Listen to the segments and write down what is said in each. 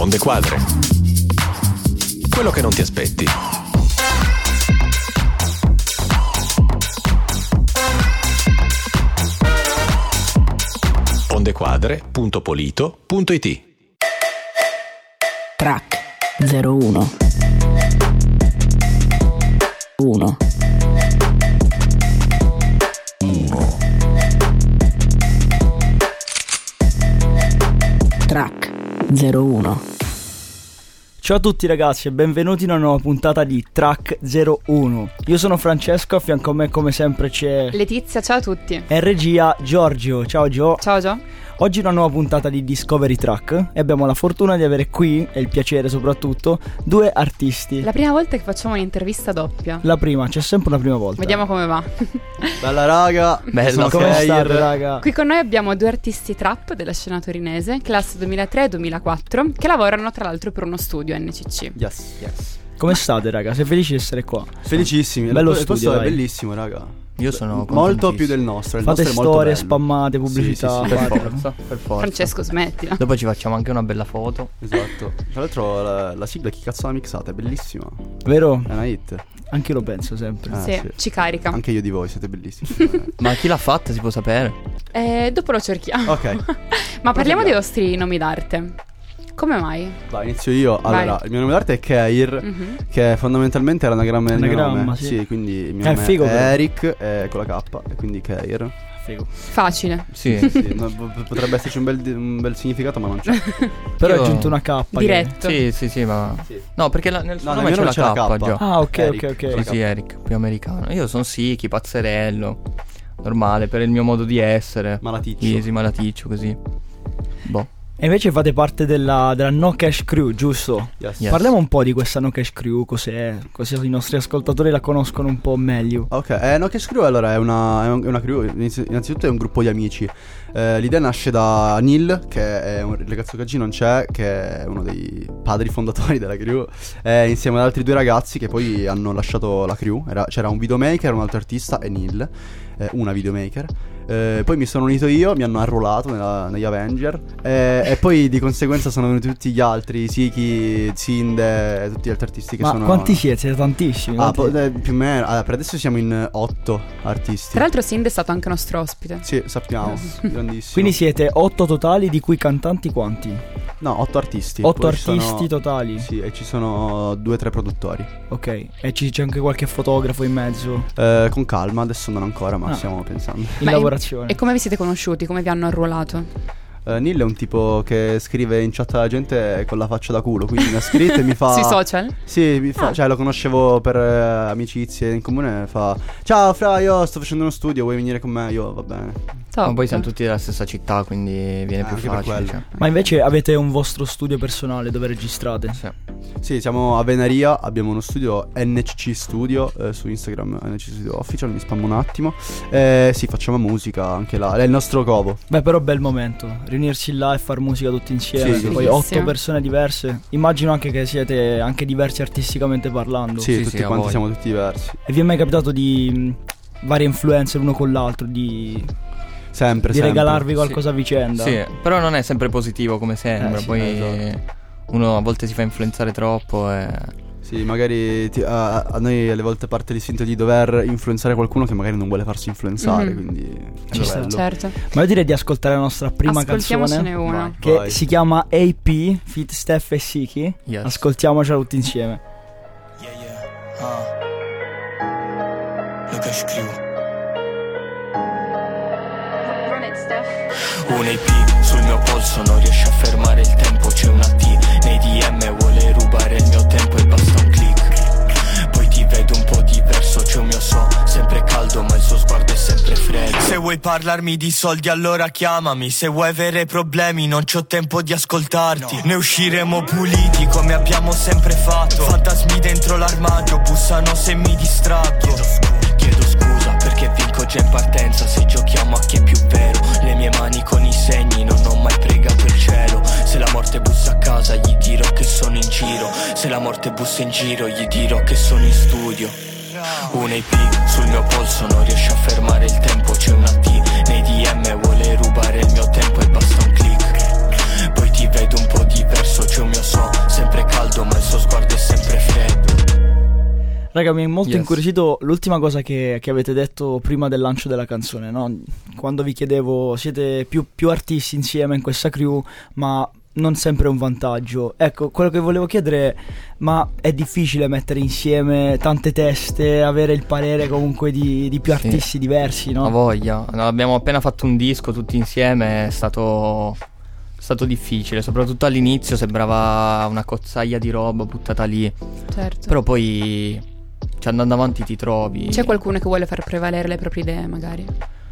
Onde Quadre. Quello che non ti aspetti. ondequadre.polito.it. Track 01 1 Track 01. Ciao a tutti ragazzi e benvenuti in una nuova puntata di Track 01. Io sono Francesco, a fianco a me come sempre c'è Letizia, ciao a tutti. e regia Giorgio. Ciao Gio. Ciao Gio. Oggi una nuova puntata di Discovery Track e abbiamo la fortuna di avere qui, e il piacere soprattutto, due artisti. La prima volta che facciamo un'intervista doppia. La prima, c'è sempre una prima volta. Vediamo come va. Bella raga, Bello, come state raga? Qui con noi abbiamo due artisti trap della scena torinese, classe 2003-2004, che lavorano tra l'altro per uno studio NCC. Yes. Come state raga? Sei felici di essere qua? Felicissimi. Bello il studio, posto è dai. bellissimo raga. Io sono molto più del nostro. Il Fate nostro è molto storie, bello. spammate, pubblicità. Sì, per fate. forza. Francesco, smettila. Dopo ci facciamo anche una bella foto. Esatto. Tra l'altro la sigla chi cazzo l'ha mixata? È bellissima. Vero? È una hit. Anche io lo penso sempre. Sì, ci carica. Anche io di voi siete bellissimi. Ma chi l'ha fatta si può sapere? Dopo lo cerchiamo. Ok. Ma parliamo dei vostri nomi d'arte. Come mai? Vai, inizio io. Allora, Vai. il mio nome d'arte è Keir, Mhm. che fondamentalmente era l'anagramma del mio Anagramma, nome. sì. Quindi il mio È nome figo, è però. Eric con la K e quindi Keir. Figo. Facile. Sì. Sì, potrebbe esserci un bel significato, ma non c'è. Però Io- hai aggiunto una K. che- Diretto. Sì, ma... Sì. No, perché nel suo No, nome nel mio c'è nome la c'è la K, K. Gio. Ah, ok, Eric, ok, ok. Sì, sì, Eric, più americano. Io sono Siki, pazzerello. Normale, per il mio modo di essere. Malaticcio. Easy, malaticcio, così. Boh. E invece fate parte della No Cash Crew, giusto? Yes. Yes. Parliamo un po' di questa No Cash Crew, cos'è? Così i nostri ascoltatori la conoscono un po' meglio. Ok, No Cash Crew allora è una crew, innanzitutto è un gruppo di amici. L'idea nasce da Neil, che è un ragazzo che oggi non c'è, che è uno dei padri fondatori della crew, insieme ad altri due ragazzi che poi hanno lasciato la crew. C'era un videomaker, un altro artista e Neil, una videomaker. Poi mi sono unito io, mi hanno arruolato negli Avenger e poi di conseguenza sono venuti tutti gli altri, Siki, Zinde, tutti gli altri artisti che Ma sono... quanti siete? Siete tantissimi. più o meno, allora, per adesso siamo in 8 artisti. Tra l'altro Sind è stato anche nostro ospite. Sì, sappiamo, grandissimo. Quindi siete 8 totali, di cui cantanti quanti? No, 8 artisti. 8 Poi ci artisti sono- totali. Sì, e ci sono 2-3 produttori. Ok. E c'è anche qualche fotografo in mezzo. Con calma, adesso non ancora, ma Ah. stiamo pensando. In Ma lavorazione. E come vi siete conosciuti? Come vi hanno arruolato? Neil è un tipo che scrive in chat alla gente con la faccia da culo, quindi mi ha scritto e mi fa... Sui social? Sì, mi fa, cioè lo conoscevo per amicizie in comune, fa: ciao Fra, io sto facendo uno studio, vuoi venire con me? Io, va bene. Top. Ma poi siamo tutti della stessa città, quindi viene più anche per facile. quello. Cioè. Ma invece avete un vostro studio personale dove registrate? Sì. Sì, siamo a Venaria, abbiamo uno studio NCC Studio, su Instagram NCC Studio Official, mi spammo un attimo. Sì, facciamo musica anche là, è il nostro covo. Beh, però bel momento riunirsi là e far musica tutti insieme. Sì, Poi sì. 8 persone diverse. Immagino anche che siete anche diversi artisticamente parlando. Sì, Sì, tutti sì, a quanti voglia. siamo tutti diversi. E vi è mai capitato di varie influenze l'uno con l'altro, di Sempre, di sempre. regalarvi qualcosa a vicenda? Sì, però non è sempre positivo come sembra. sì, Poi esatto. uno a volte si fa influenzare troppo e... Sì, magari a noi alle volte parte l'istinto di dover influenzare qualcuno che magari non vuole farsi influenzare, Mhm. quindi è Ci sta. bello. Certo. Ma io direi di ascoltare la nostra prima Ascoltiamocene canzone, una. Vai. che si chiama AP feat Steph e Siki. Yes. Ascoltiamocela tutti insieme. No Cash Crew. Un AP sul mio polso, non riesce a fermare il tempo. C'è una T nei DM, vuole rubare il mio tempo e basta un click. Poi ti vedo un po' diverso, c'è un mio so, sempre caldo ma il suo sguardo è sempre freddo. Se vuoi parlarmi di soldi allora chiamami, se vuoi avere problemi non c'ho tempo di ascoltarti. Ne usciremo puliti come abbiamo sempre fatto. Fantasmi dentro l'armadio, bussano se mi distraggo. Chiedo scusa perché vinco già in partenza. Se giochiamo a chi è più vero, le mie mani con i segni, non ho mai pregato il cielo. Se la morte bussa a casa gli dirò che sono in giro. Se la morte bussa in giro gli dirò che sono in studio. Un AP sul mio polso, non riesce a fermare il tempo. C'è una T nei DM, vuole rubare il mio tempo e basta un click. Poi ti vedo un po' diverso, c'è un mio so, Raga, mi è molto Yes. incuriosito l'ultima cosa che avete detto prima del lancio della canzone, no? Quando vi chiedevo, siete più artisti insieme in questa crew, ma non sempre è un vantaggio. Ecco, quello che volevo chiedere è, ma è difficile mettere insieme tante teste, avere il parere comunque di più Sì. artisti diversi, no? Ha voglia. Abbiamo appena fatto un disco tutti insieme, è stato difficile, soprattutto all'inizio sembrava una cozzaia di roba buttata lì, Certo. però poi andando avanti ti trovi. C'è qualcuno che vuole far prevalere le proprie idee, magari?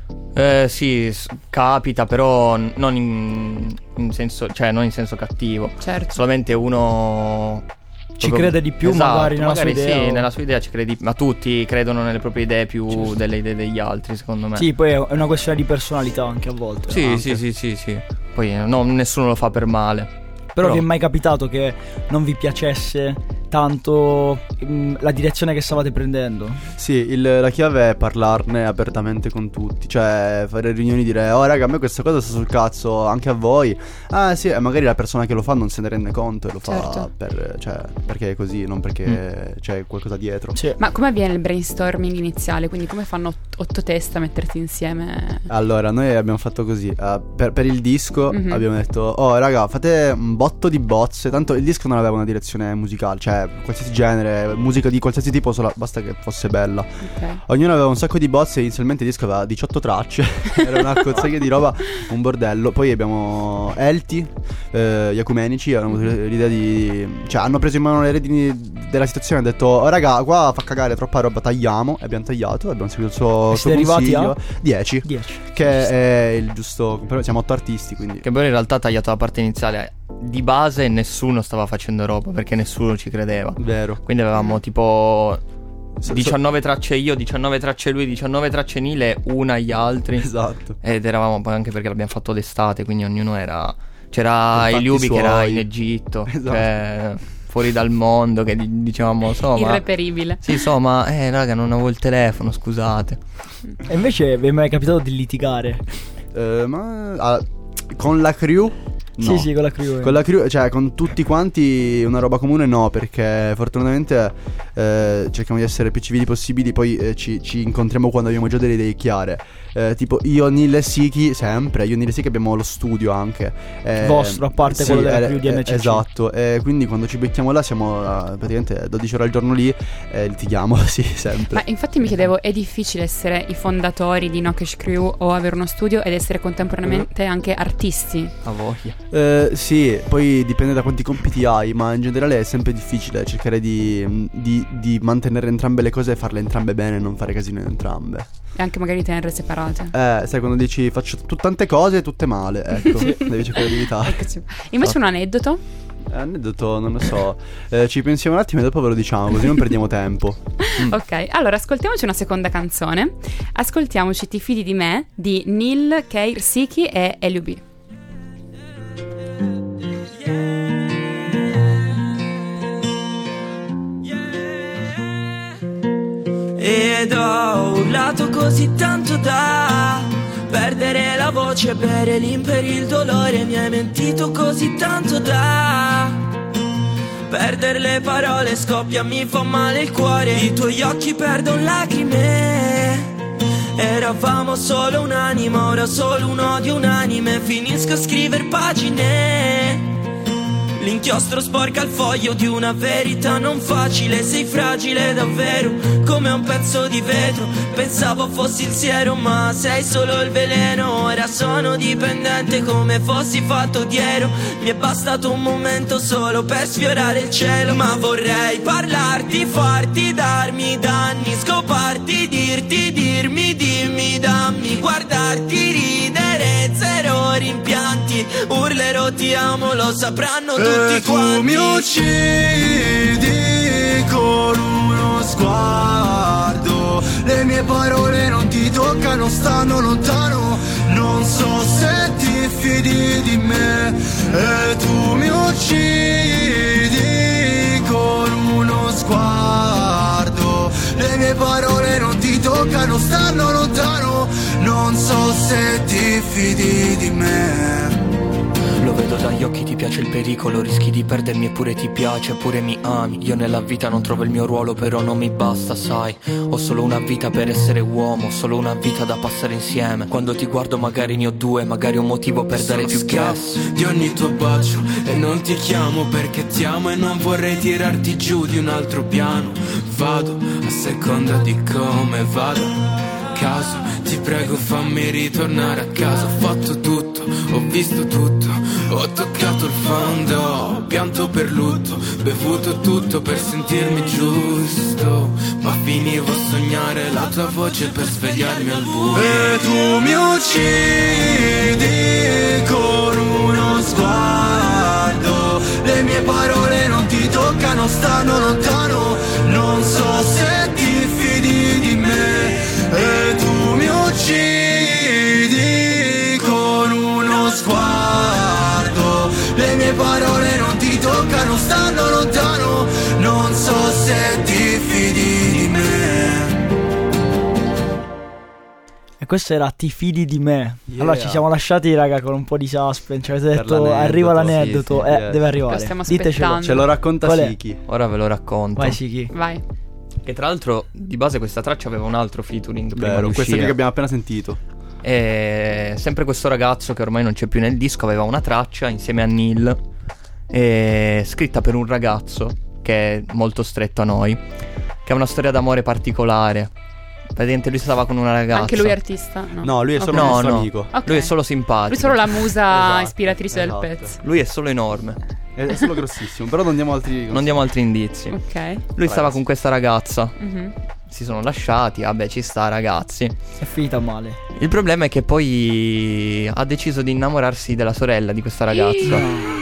Sì, capita, però non in senso, cioè non in senso cattivo. Certo. Solamente uno Ci crede di più, Esatto, magari nella sua idea. Sì, o- nella sua idea ci credi, ma tutti credono nelle proprie idee più Giusto. delle idee degli altri, secondo me. Sì, poi è una questione di personalità anche a volte. Sì, Anche. sì. Poi no, nessuno lo fa per male. Però vi è mai capitato che non vi piacesse tanto la direzione che stavate prendendo? Sì, la chiave è parlarne apertamente con tutti. Cioè fare riunioni e dire: oh raga, a me questa cosa sta sul cazzo, anche a voi. Ah sì, e magari la persona che lo fa non se ne rende conto e lo fa Certo. perché è così, non perché c'è qualcosa dietro. Sì. Ma come avviene il brainstorming iniziale? Quindi come fanno 8 teste a mettersi insieme? Allora, noi abbiamo fatto così. Per il disco Mhm. abbiamo detto: oh raga, fate un botto di bozze. Tanto il disco non aveva una direzione musicale, cioè qualsiasi genere, musica di qualsiasi tipo, basta che fosse bella. Ok. Ognuno aveva un sacco di bozze. Inizialmente il disco aveva 18 tracce. Era una cozzaglia di roba, un bordello. Poi abbiamo Elti, gli Ecumenici hanno avuto l'idea cioè hanno preso in mano le redini della situazione e hanno detto: oh raga, qua fa cagare troppa roba, tagliamo. E abbiamo tagliato, abbiamo seguito il suo siete arrivati consiglio. a? 10, 10. che è il giusto. Però siamo 8 artisti, quindi Che poi in realtà ha tagliato la parte iniziale. Di base nessuno stava facendo roba perché nessuno ci credeva. vero. Quindi avevamo tipo So- 19 tracce io, 19 tracce lui, 19 tracce Nile, una agli altri. Esatto. Ed eravamo poi anche perché l'abbiamo fatto d'estate, quindi ognuno era... C'era Con fatti Eliubi che era suoi. in Egitto, Esatto. cioè fuori dal mondo, che dicevamo ma... Irreperibile. Sì, ma raga, non avevo il telefono, scusate. E invece vi è mai capitato di litigare? Con la crew? No. Sì, con la crew. Con la crew, cioè con tutti quanti una roba comune no, perché fortunatamente cerchiamo di essere più civili possibili. Poi ci incontriamo quando abbiamo già delle idee chiare. Tipo io, Nil e Siki, sempre. Io e Nil e Siki abbiamo lo studio anche. Vostro, a parte quello della crew di NCC. Esatto, quindi quando ci becchiamo là siamo praticamente 12 ore al giorno lì e litighiamo, sì, sempre. Ma infatti mi chiedevo, è difficile essere i fondatori di Nokesh Crew o avere uno studio ed essere contemporaneamente anche artisti? A voglia. Sì, poi dipende da quanti compiti hai, ma in generale è sempre difficile cercare di mantenere entrambe le cose e farle entrambe bene e non fare casino in entrambe. E anche magari tenerle separate. Sai, quando dici faccio tante cose tutte male, ecco, devi cercare di evitare. Eccoci. Invece un aneddoto? Aneddoto, non lo so. Ci pensiamo un attimo e dopo ve lo diciamo, così non perdiamo tempo. Ok, allora ascoltiamoci una seconda canzone. Ascoltiamoci Ti fidi di me di Nil, Keir, Siki e Eliubi. Ed ho urlato così tanto da perdere la voce, bere l'in per il dolore. Mi hai mentito così tanto da perdere le parole, scoppia, mi fa male il cuore. I tuoi occhi perdono lacrime. Eravamo solo un'anima, ora solo un odio unanime. Finisco a scrivere pagine. L'inchiostro sporca il foglio di una verità non facile. Sei fragile davvero, come un pezzo di vetro. Pensavo fossi il siero, ma sei solo il veleno. Ora sono dipendente come fossi fatto di ero. Mi è bastato un momento solo per sfiorare il cielo. Ma vorrei parlarti, farti, darmi danni, scoparti, dirti, dirmi, dimmi, dammi, guardarti, ridere, zero rimpianti. Urlerò ti amo, lo sapranno tutti quanti. Tu mi uccidi con uno sguardo. Le mie parole non ti toccano, stanno lontano. Non so se ti fidi di me. E tu mi uccidi con uno sguardo. Le mie parole non ti toccano, stanno lontano. Non so se ti fidi di me. Lo vedo dagli occhi ti piace il pericolo, rischi di perdermi eppure ti piace, pure mi ami. Io nella vita non trovo il mio ruolo, però non mi basta, sai. Ho solo una vita per essere uomo, solo una vita da passare insieme. Quando ti guardo magari ne ho due, magari un motivo per dare più gas. Di ogni tuo bacio e non ti chiamo perché ti amo e non vorrei tirarti giù di un altro piano. Vado a seconda di come vado. Caso, ti prego fammi ritornare a casa. Ho fatto tutto, ho visto tutto, ho toccato il fondo, ho pianto per lutto, bevuto tutto per sentirmi giusto, ma finivo a sognare la tua voce per svegliarmi al buio. E tu mi uccidi con uno sguardo, le mie parole non ti toccano, stanno lontano, non so se ti fidi di me. E tu mi uccidi con uno sguardo, le mie parole non ti toccano, stanno lontano, non so se ti fidi di me. E questo era Ti fidi di me. Yeah. Allora ci siamo lasciati, raga, con un po' di suspense. Avete Per detto l'aneddoto, arriva l'aneddoto, sì, sì, deve arrivare. Lo stiamo Ditecelo. aspettando. Ce lo racconta Qual è? Siki. Ora ve lo racconto. Vai Siki. Vai. Che tra l'altro di base questa traccia aveva un altro featuring prima Vero, di questa uscire. che abbiamo appena sentito. E sempre questo ragazzo che ormai non c'è più nel disco aveva una traccia insieme a Neil, scritta per un ragazzo che è molto stretto a noi, che ha una storia d'amore particolare. Praticamente lui stava con una ragazza. Anche lui è artista? No, lui è solo No, un nostro no. amico. Ok. Lui è solo simpatico. Lui è solo la musa Esatto, ispiratrice esatto. del pezzo. Lui è solo enorme. È solo grossissimo, però non diamo altri. Non diamo altri indizi. Ok. Lui stava con questa ragazza. Mhm. Si sono lasciati, vabbè, ci sta, ragazzi. È finita male. Il problema è che poi ha deciso di innamorarsi della sorella di questa ragazza.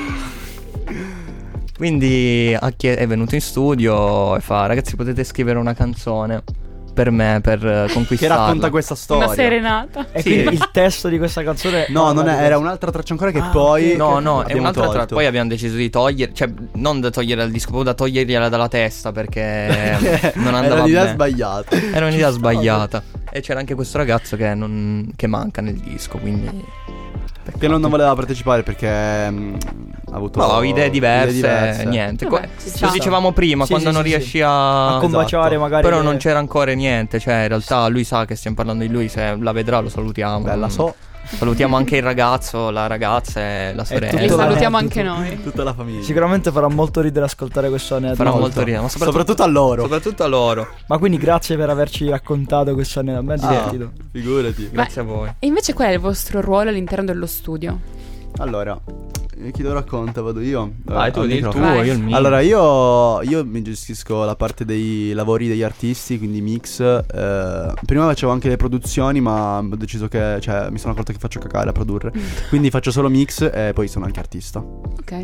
Quindi è venuto in studio e fa: ragazzi, potete scrivere una canzone per me, per Che conquistarla. racconta questa storia. Una serenata. E Sì. quindi il testo di questa canzone. No, non è, parla era di un'altra traccia ancora che poi. No, no, è abbiamo un'altra traccia. tolto. Poi abbiamo deciso di togliere, cioè non da togliere dal disco, proprio da togliergliela dalla testa perché non andava Era l'idea bene. sbagliata. Era un'idea sbagliata. E c'era anche questo ragazzo che manca nel disco, quindi Che non voleva partecipare perché ha avuto no, idee diverse, niente. Vabbè, Lo dicevamo prima, Sì, quando sì, non sì, riesci sì. a A combaciare esatto. magari. Però non c'era ancora niente, cioè in realtà lui sa che stiamo parlando di lui, se la vedrà lo salutiamo. Bella so. Salutiamo anche il ragazzo, la ragazza e la sorella. Li Tutto salutiamo l'aneddoto. anche noi. Tutta la famiglia. Sicuramente farà molto ridere ascoltare questo aneddoto. Farà molto ridere, ma Soprattutto a loro. soprattutto a loro. Ma quindi grazie per averci raccontato questo aneddoto. Ben divertito. Figurati. Grazie a voi. E invece qual è il vostro ruolo all'interno dello studio? Allora, chi lo racconta? Vado io. Vai, tu al di il tuo, microfono. Vai. io il mio. Allora, io mi gestisco la parte dei lavori degli artisti, quindi mix. Prima facevo anche le produzioni, ma ho deciso che, cioè, mi sono accorto che faccio cacare a produrre. Quindi faccio solo mix e poi sono anche artista. Ok.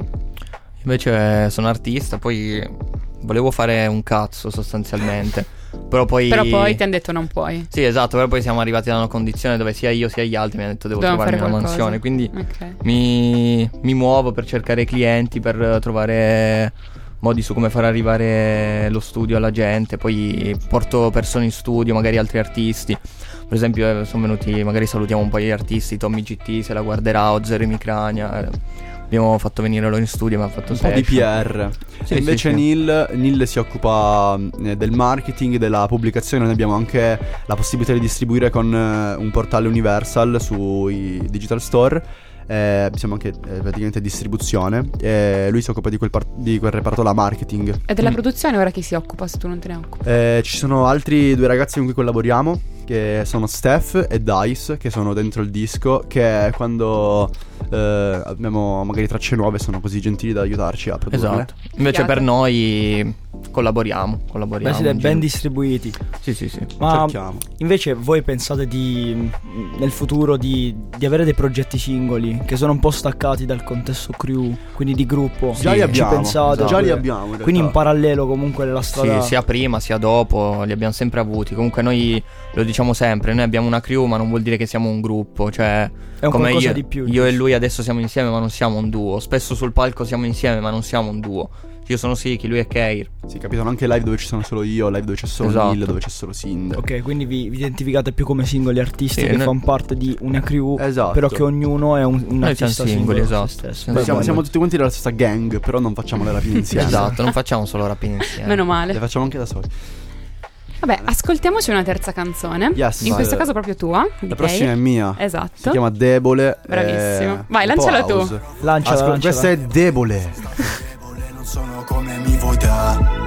Invece sono artista, poi volevo fare un cazzo sostanzialmente. Però poi ti hanno detto non puoi. Sì, esatto, però poi siamo arrivati da una condizione dove sia io sia gli altri mi hanno detto devo Dobbiamo trovarmi fare una qualcosa. mansione. Quindi Ok. mi muovo per cercare clienti, per trovare modi su come far arrivare lo studio alla gente. Poi porto persone in studio, magari altri artisti. Per esempio sono venuti, magari salutiamo un po' gli artisti, Tommy GT se la guarderà, o Zero Micrania. Abbiamo fatto venire loro in studio, mi ha fatto Un po' di session. PR. Sì, Invece sì, sì. Neil si occupa del marketing, della pubblicazione. Noi abbiamo anche la possibilità di distribuire con un portale Universal sui digital store. Siamo anche praticamente distribuzione. Lui si occupa di quel reparto là, marketing. E della produzione ora chi si occupa se tu non te ne occupi? Ci sono altri due ragazzi con cui collaboriamo, che sono Steph e Dice, che sono dentro il disco, che quando abbiamo magari tracce nuove sono così gentili da aiutarci a produrle. Esatto. Invece Figata. per noi collaboriamo. Beh, siete in ben giro. distribuiti. Sì, sì, sì. Ma Cerchiamo. invece voi pensate nel futuro di avere dei progetti singoli che sono un po' staccati dal contesto crew, quindi di gruppo? Già li Ci abbiamo. pensate? Già li Oppure- abbiamo. In Quindi in realtà. parallelo comunque nella strada. Sì, sia prima sia dopo li abbiamo sempre avuti. Comunque noi lo diciamo sempre, noi abbiamo una crew ma non vuol dire che siamo un gruppo. Cioè È un come qualcosa io, di più, io giusto? e lui adesso siamo insieme ma non siamo un duo. Spesso sul palco siamo insieme ma non siamo un duo. Io sono Siki, lui è Keir. Sì, capitano anche live dove ci sono solo io, live dove c'è solo Esatto. Neil, dove c'è solo Sind. Ok, quindi vi identificate più come singoli artisti Sì, che noi- fanno parte di una crew, Esatto. però che ognuno è un Noi artista siamo singoli, singolo esatto. a se stesso. Sì, Beh, Siamo bello. tutti quanti della stessa gang, però non facciamo le rapine insieme. Esatto, non facciamo solo rapine insieme. Meno Le male. facciamo anche da soli. Vabbè, ascoltiamoci una terza canzone. Yes. In questo Vai. caso proprio tua. La prossima è mia. Si Esatto. chiama Debole. Bravissimo. Vai, un po' lanciala tu. house. Lanciala. Questa è Debole. Non sono come mi vuoi te.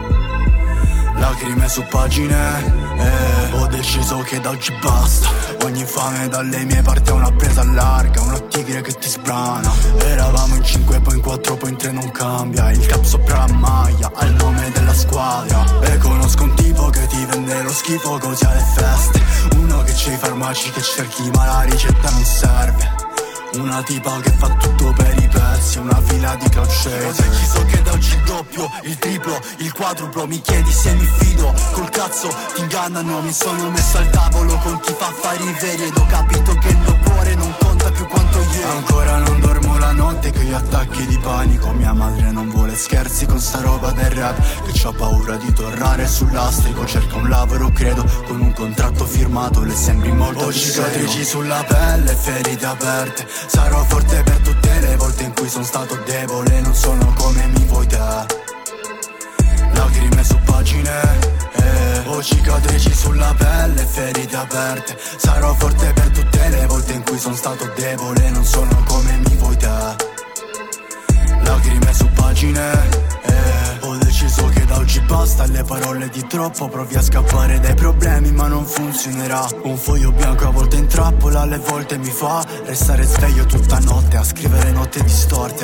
Lacrime su pagine. Ho deciso che da oggi basta. Ogni infame dalle mie parti è una presa larga, una tigre che ti sbrana. Eravamo in 5, poi in 4, poi in 3 non cambia. Il cap sopra la maglia, al nome della squadra. E conosco un tipo che ti vende lo schifo così alle feste. Uno che c'è i farmaci che cerchi ma la ricetta non serve. Una tipa che fa tutto per i pezzi, una fila di crocette. Ho deciso che da oggi il doppio, il triplo, il quadruplo. Mi chiedi se mi fido, col cazzo ti ingannano. Mi sono messo al tavolo con chi fa affari veri ed ho capito che il mio cuore non conta più quanto ieri. Ancora non dormo la notte che io attacchi di panico. Mia madre non vuole scherzi con sta roba del rap, che c'ho paura di tornare sul lastrico. Cerca un lavoro credo, con un contratto firmato le sembri molto. Ho cicatrici sulla pelle, ferite aperte. Sarò forte per tutte le volte in cui sono stato debole. Non sono come mi vuoi te. Lacrime su pagine. Ho cicatrici sulla pelle, ferite aperte. Sarò forte per tutte le volte in cui sono stato debole. Non sono come mi vuoi te. Lacrime su pagine. Ho deciso che da oggi basta le parole di troppo. Provi a scappare dai problemi ma non funzionerà. Un foglio bianco a volte in trappola, alle volte mi fa restare sveglio tutta notte a scrivere note distorte.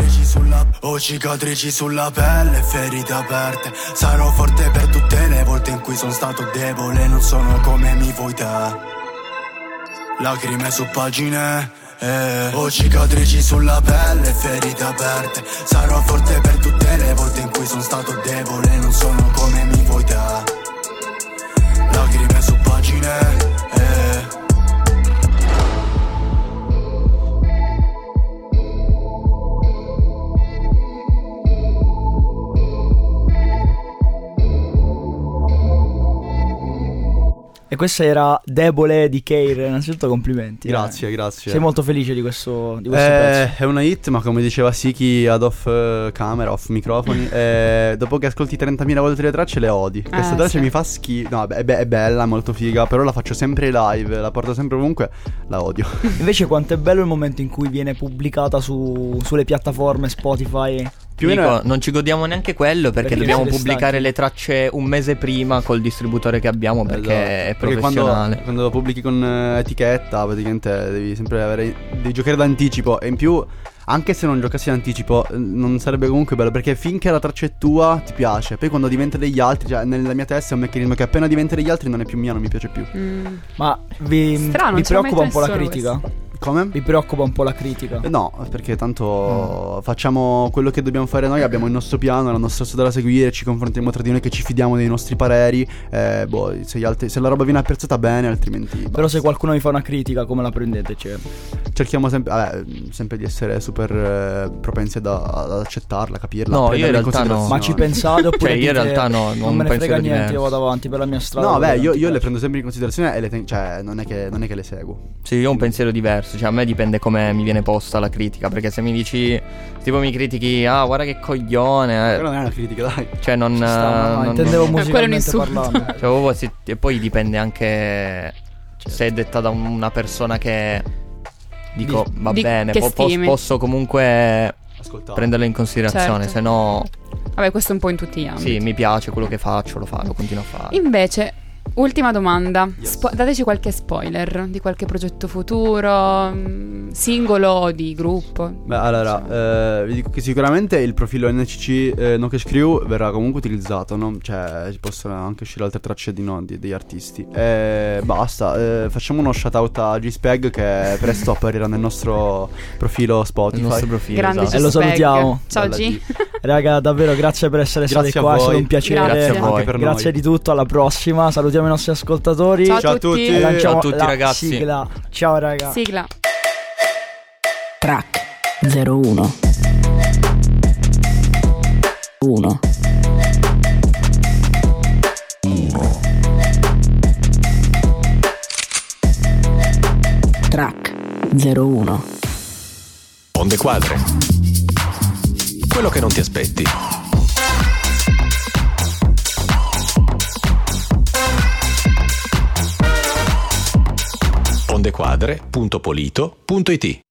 Ho cicatrici sulla pelle, ferite aperte. Sarò forte per tutte le volte in cui sono stato debole. Non sono come mi vuoi te. Lacrime su pagine. Ho cicatrici sulla pelle, ferite aperte. Sarò forte per tutte le volte in cui sono stato debole. Non sono come mi vuoi te. Lacrime su pagine. E questa era Debole di Keir. Innanzitutto complimenti. Grazie, grazie. Sei molto felice di questo pezzo? È una hit, ma come diceva Siki ad off camera, off microfoni, dopo che ascolti 30.000 volte le tracce le odi. Questa traccia sì. mi fa schifo. No, è bella, è molto figa, però la faccio sempre live, la porto sempre ovunque, la odio. Invece quanto è bello il momento in cui viene pubblicata sulle piattaforme Spotify. Più o meno non ci godiamo neanche quello perché Perché dobbiamo siete pubblicare stanchi. le tracce un mese prima col distributore che abbiamo perché è Perché professionale. quando lo pubblichi con etichetta, praticamente devi sempre devi giocare d'anticipo. E in più, anche se non giocassi d'anticipo, non sarebbe comunque bello, perché finché la traccia è tua ti piace. Poi quando diventa degli altri, cioè nella mia testa è un meccanismo che appena diventa degli altri non è più mia, non mi piace più. Ma vi Strano, non ci ho mai preoccupa un po' la pensato critica? Come? Vi preoccupa un po' la critica? No, perché tanto facciamo quello che dobbiamo fare noi, abbiamo il nostro piano, la nostra strada da seguire, ci confrontiamo tra di noi che ci fidiamo dei nostri pareri. Se la roba viene apprezzata bene, altrimenti basta. Però se qualcuno vi fa una critica, come la prendete? Cioè, cerchiamo sempre di essere super propensi ad accettarla, capirla. No, io in prenderla realtà no. considerazione. ma ci pensate oppure Cioè, io in dite, realtà no, non me ne penso frega che niente, io diverso. vado avanti per la mia strada. No, quello che io ti le piace. prendo sempre in considerazione e cioè non è che le seguo. Sì, io ho un pensiero diverso, cioè a me dipende come mi viene posta la critica, perché se mi dici, tipo mi critichi, guarda che coglione, Però non è una critica, dai. cioè non... Ci sta, no, non- intendevo non- musicalmente insulto. parlando. cioè, proprio e poi dipende anche se è detta da una persona che dico, va di- bene, che stimi. posso comunque Ascoltate. prenderlo in considerazione, Certo. se no, Vabbè, questo è un po' in tutti gli ambiti. sì, mi piace quello che faccio, lo continuo a fare. Invece, ultima domanda. Yes. Dateci qualche spoiler di qualche progetto futuro, singolo o di gruppo. Beh, allora, vi dico che sicuramente il profilo NCC Nokesh Crew verrà comunque utilizzato, no? Cioè, ci possono anche uscire altre tracce degli artisti. Basta, facciamo uno shout out a G-Spag che presto apparirà nel nostro profilo Spotify. Il nostro profilo, Grande esatto. E lo G-Spag. salutiamo. Ciao Bella G. Raga, davvero grazie per essere Grazie stati a qua, è voi. stato un piacere. Grazie a voi. Anche per Grazie noi. di tutto, alla prossima. Salutiamo i nostri ascoltatori. Ciao, Ciao a a tutti. tutti. E lanciamo Ciao a tutti, la ragazzi. sigla. Ciao raga. Sigla. Track 01. 1. Track 01. Onde quadre. Quello che non ti aspetti. Ondequadre.polito.it